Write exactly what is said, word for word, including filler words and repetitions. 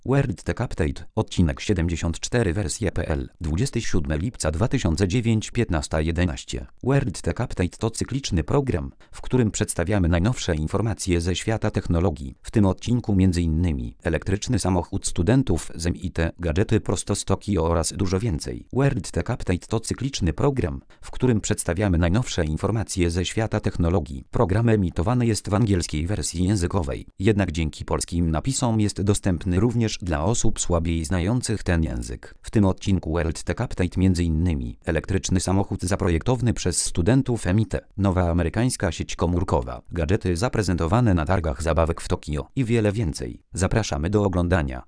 World Tech Update, odcinek siedemdziesiąt cztery wersja kropka p l, dwudziestego siódmego lipca dwa tysiące dziewiątego, piętnasta jedenaście. World Tech Update to cykliczny program, w którym przedstawiamy najnowsze informacje ze świata technologii. W tym odcinku m.in. elektryczny samochód studentów z M I T, gadżety prosto z Tokio oraz dużo więcej. World Tech Update to cykliczny program, w którym przedstawiamy najnowsze informacje ze świata technologii. Program emitowany jest w angielskiej wersji językowej, jednak dzięki polskim napisom jest dostępny również dla osób słabiej znających ten język. W tym odcinku World Tech Update m.in. elektryczny samochód zaprojektowany przez studentów M I T, nowa amerykańska sieć komórkowa, gadżety zaprezentowane na targach zabawek w Tokio i wiele więcej. Zapraszamy do oglądania.